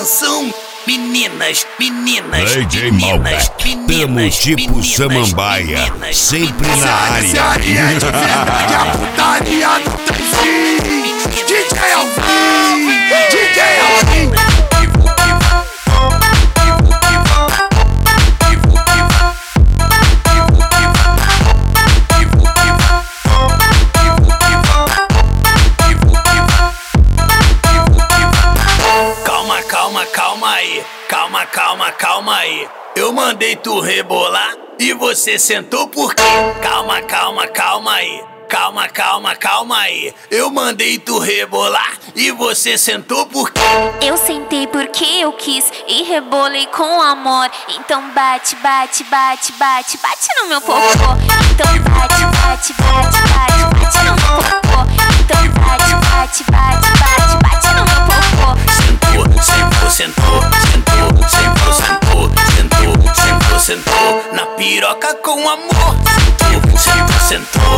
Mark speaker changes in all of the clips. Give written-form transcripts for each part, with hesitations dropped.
Speaker 1: Atenção, meninas, meninas,
Speaker 2: DJ
Speaker 1: meninas,
Speaker 2: Malbec,
Speaker 1: meninas,
Speaker 2: tamo tipo
Speaker 1: meninas,
Speaker 2: Samambaia,
Speaker 1: meninas,
Speaker 2: sempre
Speaker 1: meninas.
Speaker 2: na área.
Speaker 3: Se é de verdade, a putaria não tem fim. DJ Alvin, DJ Alvin.
Speaker 1: Calma aí. Eu mandei tu rebolar e você sentou por quê? Calma aí. Calma aí. Eu mandei tu rebolar e você sentou por quê?
Speaker 4: Eu sentei porque eu quis e rebolei com amor. Então bate no meu popô. Então bate no meu popô. Então bate no meu popô.
Speaker 1: Sentou na piroca com amor. Sentou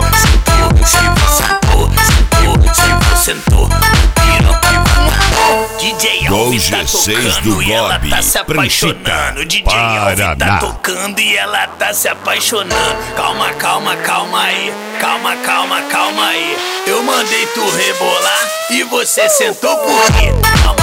Speaker 1: na piroca com amor. DJ Alvin tá
Speaker 2: G6 do
Speaker 1: tocando e ela
Speaker 2: Bob,
Speaker 1: tá se apaixonando.
Speaker 2: Pranchita,
Speaker 1: DJ Alvin tá
Speaker 2: Paraná.
Speaker 1: tocando e ela tá se apaixonando. Calma aí. Calma aí. Eu mandei tu rebolar e você sentou por quê?